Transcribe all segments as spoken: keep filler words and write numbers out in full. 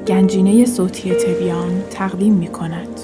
گنجینه صوتی تبیان تقدیم می کند.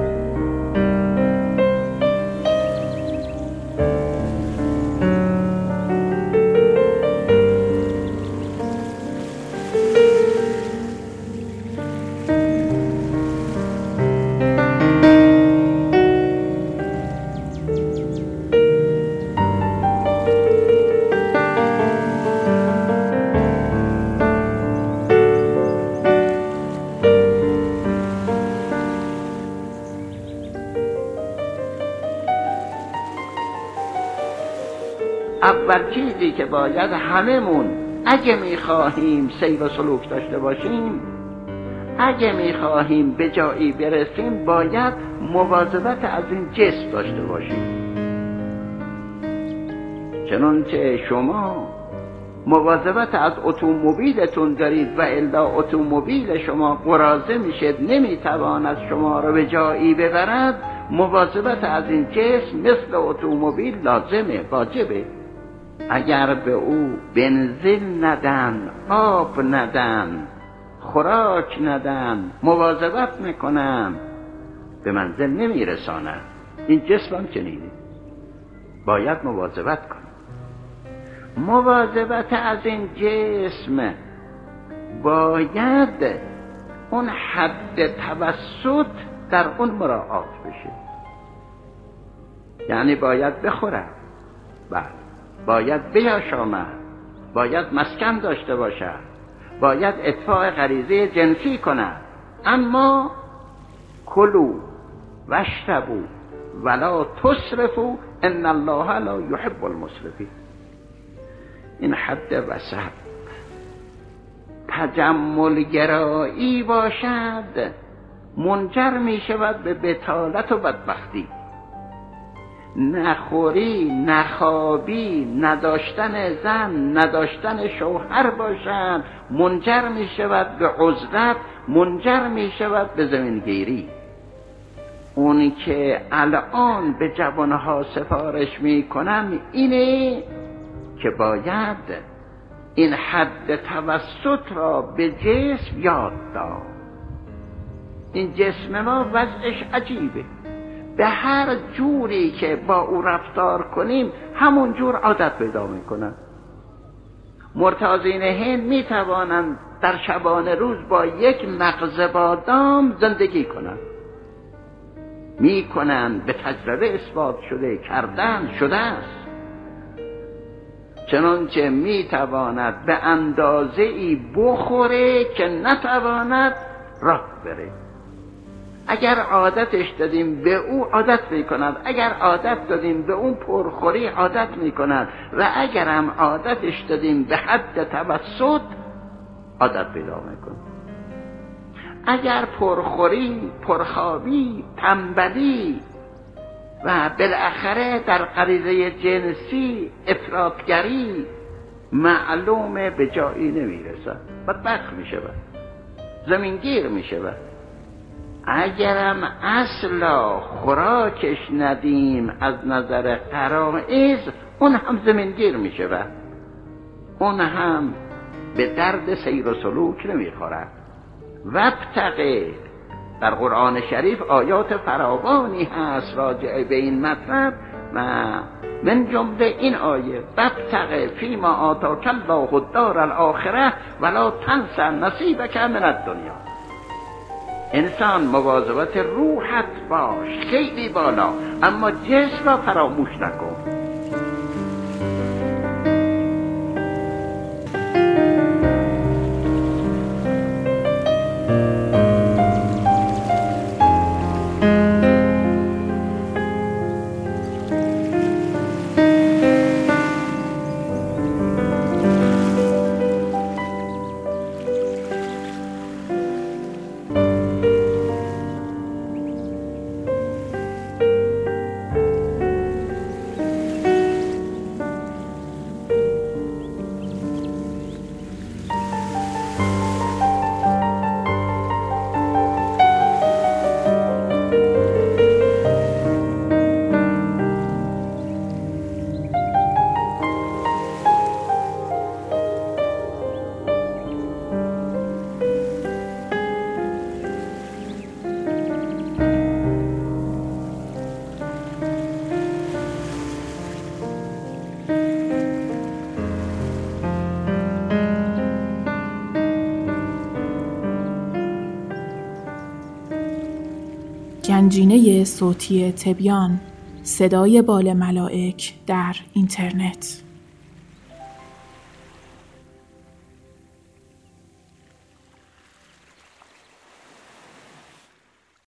اول چیزی که باید هممون اگه میخواهیم سیر و سلوک داشته باشیم، اگه میخواهیم به جایی برسیم، باید مواظبت از این جسم داشته باشیم. چنانچه شما مواظبت از اتومبیلتون دارید و الا اتومبیل شما قراضه میشه، نمیتواند شما رو به جایی ببرد، مواظبت از این جسم مثل اتومبیل لازمه، واجبه. اگر به او بنزین ندن، آب ندن، خوراک ندن، مواظبت میکنن، به منزل نمیرسانن. این جسم هم چنینه، باید مواظبت کن. مواظبت از این جسم باید اون حد توسط در اون مراعات بشه. یعنی باید بخوره، بله، باید بیاشامه، باید مسکن داشته باشه، باید اطفاء غریزه جنسی کنه، اما کلوا واشربوا ولا تسرفوا ان الله لا يحب المسرفین. این حد وسط. تجمل گرایی باشد منجر می شود به بطالت و بدبختی. نخوری، نخوابی، نداشتن زن، نداشتن شوهر باشد منجر می شود به عزلت، منجر می شود به زمینگیری. اونی که الان به جوانها سفارش می کنم اینه که باید این حد توسط را به جسم یاد داد. این جسم ما وضعش عجیبه، به هر جوری که با او رفتار کنیم همون جور عادت پیدا میکنن. مرتازین هند میتوانند در شبانه روز با یک مغز بادام زندگی کنند، میکنند، به تجربه اثبات شده، کردن شده است. چنانچه میتواند به اندازه ای بخوره که نتواند راه بره. اگر عادتش دادیم به او عادت میکند، اگر عادت دادیم به اون پرخوری عادت میکند، و اگر هم عادتش دادیم به حد توسط عادت پیدا میکند. اگر پرخوری، پرخوابی، تنبلی و بالاخره در غریزه جنسی افراطگری معلومه به جایی نمیرسد، بدبخت میشود، زمینگیر میشود. اگرم اصلا خوراکش ندیم از نظر غرایز، اون هم زمینگیر میشود، اون هم به درد سیر و سلوک نمیخورد. وابتغی، در قرآن شریف آیات فراوانی هست راجع به این مطلب، و من جمله این آیه وابتغی فیما آتاک الله الدار الاخره ولا تنس نصیبک من الدنیا. انسان مواظبت روحت باش، خیلی بالا، اما جسم را فراموش نکن. گنجینه صوتی تبیان، صدای بال ملائک در اینترنت.